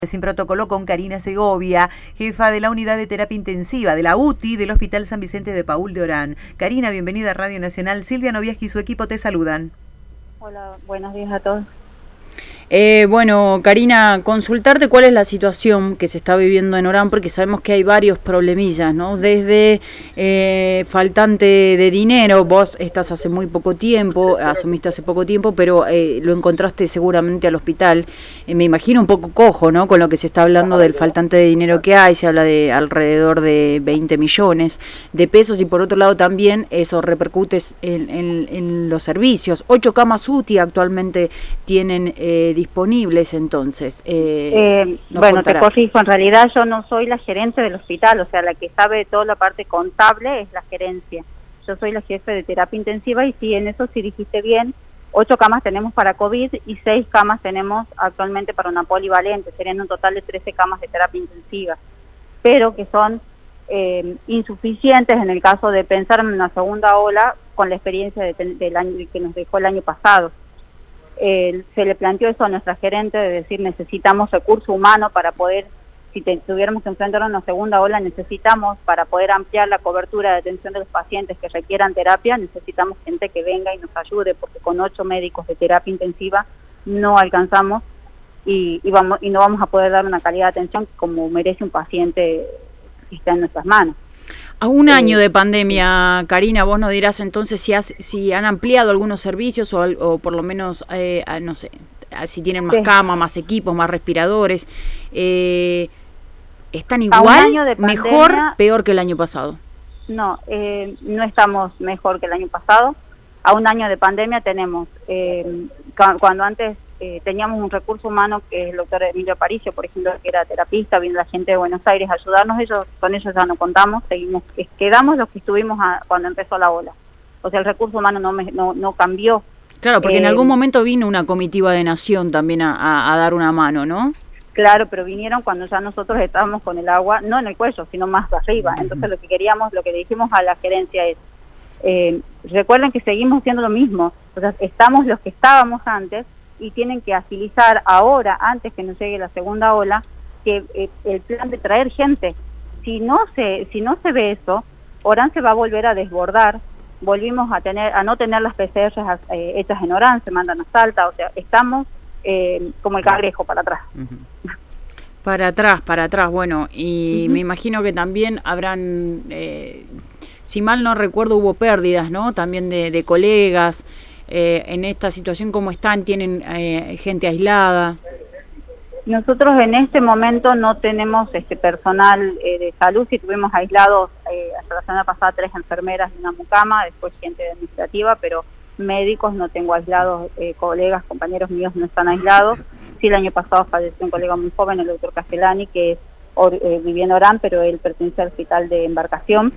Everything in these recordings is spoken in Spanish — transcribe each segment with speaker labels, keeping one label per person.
Speaker 1: Sin protocolo con Karina Segovia, jefa de la unidad de terapia intensiva de la UTI del Hospital San Vicente de Paúl de Orán. Karina, bienvenida a Radio Nacional. Silvia Noviaski y su equipo te saludan.
Speaker 2: Hola, buenos días a todos.
Speaker 3: Bueno, Karina, consultarte cuál es la situación que se está viviendo en Orán, porque sabemos que hay varios problemillas, ¿no? Desde faltante de dinero, vos estás hace muy poco tiempo, asumiste hace poco tiempo, pero lo encontraste seguramente al hospital, me imagino un poco cojo, ¿no? Con lo que se está hablando del faltante de dinero que hay, se habla de alrededor de 20 millones de pesos y por otro lado también eso repercute en los servicios. 8 camas UTI actualmente tienen disponibles, entonces.
Speaker 2: Bueno, te corrijo, en realidad yo no soy la gerente del hospital, o sea, la que sabe de toda la parte contable es la gerencia. Yo soy la jefe de terapia intensiva y sí, en eso sí dijiste bien, 8 camas tenemos para COVID y 6 camas tenemos actualmente para una polivalente, serían un total de 13 camas de terapia intensiva, pero que son insuficientes en el caso de pensar en una segunda ola con la experiencia del año que nos dejó el año pasado. Se le planteó eso a nuestra gerente de decir necesitamos recurso humano para poder, si tuviéramos que enfrentar a una segunda ola, necesitamos para poder ampliar la cobertura de atención de los pacientes que requieran terapia, necesitamos gente que venga y nos ayude, porque con 8 médicos de terapia intensiva no alcanzamos y no vamos a poder dar una calidad de atención como merece un paciente que está en nuestras manos.
Speaker 3: A un año de pandemia, Karina, vos nos dirás entonces si han ampliado algunos servicios o por lo menos, no sé, si tienen más camas, más equipos, más respiradores. ¿Están igual, mejor, peor que el año pasado?
Speaker 2: No, no estamos mejor que el año pasado. A un año de pandemia tenemos, cuando antes teníamos un recurso humano que es el doctor Emilio Aparicio, por ejemplo, que era terapista, vino la gente de Buenos Aires a ayudarnos, con ellos ya no contamos, quedamos los que estuvimos cuando empezó la ola. O sea, el recurso humano no cambió.
Speaker 3: Claro, porque en algún momento vino una comitiva de Nación también a dar una mano, ¿no?
Speaker 2: Claro, pero vinieron cuando ya nosotros estábamos con el agua, no en el cuello, sino más arriba. Entonces lo que dijimos a la gerencia es, recuerden que seguimos haciendo lo mismo, o sea, estamos los que estábamos antes, y tienen que agilizar ahora, antes que nos llegue la segunda ola, que el plan de traer gente. Si no se ve eso, Orán se va a volver a desbordar. Volvimos a no tener las PCR hechas en Orán, se mandan a Salta, o sea, estamos como el cangrejo para atrás.
Speaker 3: Para atrás, bueno, y me imagino que también habrán, si mal no recuerdo, hubo pérdidas, ¿no? También de colegas. En esta situación, ¿cómo están? ¿Tienen gente aislada?
Speaker 2: Nosotros en este momento no tenemos personal de salud, sí tuvimos aislados hasta la semana pasada 3 enfermeras y una mucama, después gente administrativa, pero médicos no tengo aislados, colegas, compañeros míos no están aislados. Sí, el año pasado falleció un colega muy joven, el doctor Castellani, que vivía en Orán, pero él pertenece al hospital de Embarcación.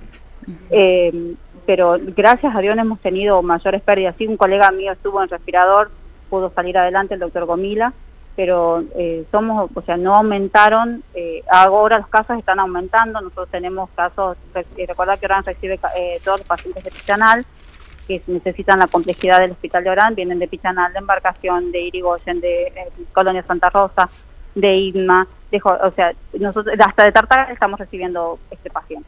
Speaker 2: Pero gracias a Dios no hemos tenido mayores pérdidas. Sí, un colega mío estuvo en respirador, pudo salir adelante, el doctor Gomila, pero no aumentaron. Ahora los casos están aumentando. Nosotros tenemos casos, recuerda que Orán recibe todos los pacientes de Pichanal que necesitan la complejidad del hospital de Orán, vienen de Pichanal, de Embarcación, de Irigoyen, de Colonia Santa Rosa, de Idma, nosotros hasta de Tartagal estamos recibiendo paciente.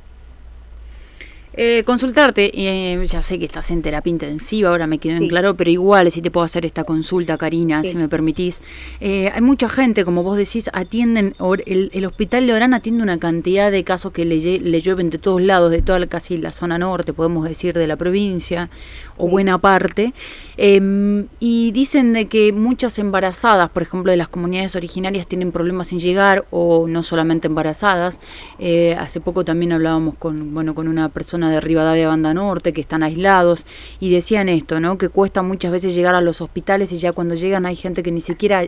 Speaker 3: Consultarte, ya sé que estás en terapia intensiva, ahora me quedó en claro, pero igual si te puedo hacer esta consulta, Karina, si me permitís. Hay mucha gente, como vos decís, el hospital de Orán atiende una cantidad de casos que le llueven de todos lados, de toda casi la zona norte, podemos decir, de la provincia, o buena parte, y dicen de que muchas embarazadas, por ejemplo, de las comunidades originarias tienen problemas en llegar, o no solamente embarazadas. Hace poco también hablábamos con una persona de Rivadavia Banda Norte que están aislados y decían esto, ¿no? Que cuesta muchas veces llegar a los hospitales y ya cuando llegan hay gente que ni siquiera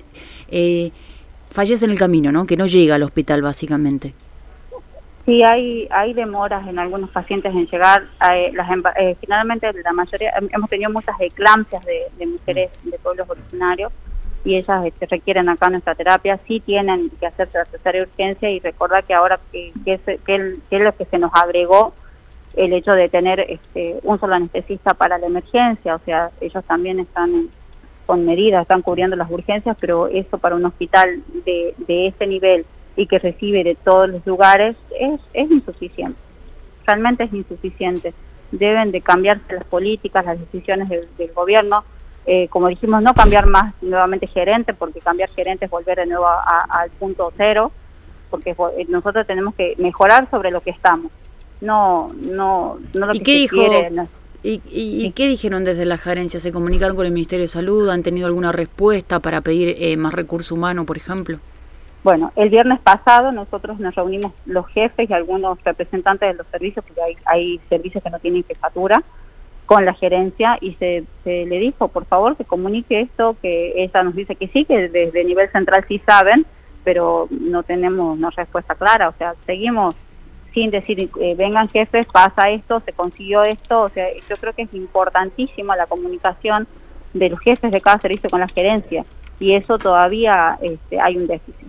Speaker 3: fallece en el camino, ¿no? Que no llega al hospital básicamente.
Speaker 2: Sí, hay demoras en algunos pacientes en llegar. Finalmente la mayoría hemos tenido muchas eclampsias de mujeres de pueblos originarios y ellas requieren acá nuestra terapia. Sí tienen que hacerse la cesárea de urgencia y recordar que ahora que es lo que se nos agregó el hecho de tener un solo anestesista para la emergencia, o sea, ellos también están con medidas, están cubriendo las urgencias, pero eso para un hospital de este nivel y que recibe de todos los lugares es insuficiente. Realmente es insuficiente. Deben de cambiarse las políticas, las decisiones del gobierno. Como dijimos, no cambiar más nuevamente gerente, porque cambiar gerente es volver de nuevo al punto cero, porque nosotros tenemos que mejorar sobre lo que estamos. No lo
Speaker 3: ¿Y
Speaker 2: que
Speaker 3: qué
Speaker 2: se
Speaker 3: dijo?
Speaker 2: quiere. No.
Speaker 3: ¿Y qué dijeron desde la gerencia? ¿Se comunicaron con el Ministerio de Salud? ¿Han tenido alguna respuesta para pedir más recurso humano, por ejemplo?
Speaker 2: Bueno, el viernes pasado nosotros nos reunimos los jefes y algunos representantes de los servicios, porque hay servicios que no tienen jefatura, con la gerencia, y se le dijo, por favor, que comunique esto, que ella nos dice que sí, que desde nivel central sí saben, pero no tenemos una respuesta clara. O sea, seguimos sin decir, vengan jefes, pasa esto, se consiguió esto. O sea, yo creo que es importantísima la comunicación de los jefes de cada servicio con la gerencia, y eso todavía hay un déficit.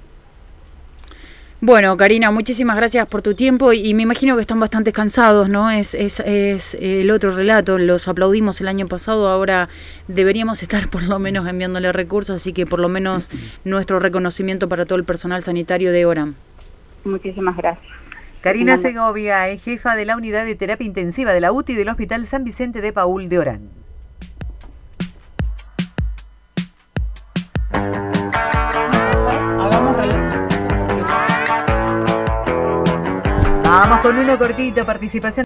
Speaker 3: Bueno, Karina, muchísimas gracias por tu tiempo y me imagino que están bastante cansados, ¿no? Es el otro relato, los aplaudimos el año pasado, ahora deberíamos estar por lo menos enviándole recursos, así que por lo menos nuestro reconocimiento para todo el personal sanitario de Orán.
Speaker 2: Muchísimas gracias.
Speaker 1: Karina Segovia es jefa de la unidad de terapia intensiva de la UTI del Hospital San Vicente de Paúl de Orán. Vamos con uno cortito, participación.